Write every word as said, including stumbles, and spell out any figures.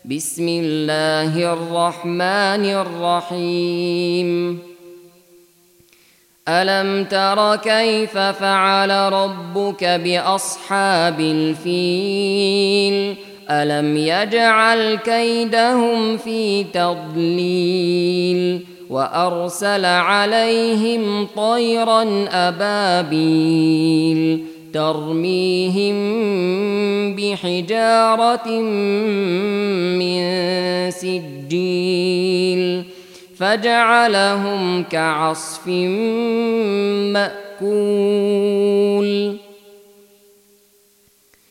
بسم الله الرحمن الرحيم ألم تر كيف فعل ربك بأصحاب الفيل ألم يجعل كيدهم في تضليل وأرسل عليهم طيرا أبابيل ترميهم بحجارة من سجيل فجعلهم كعصف مأكول.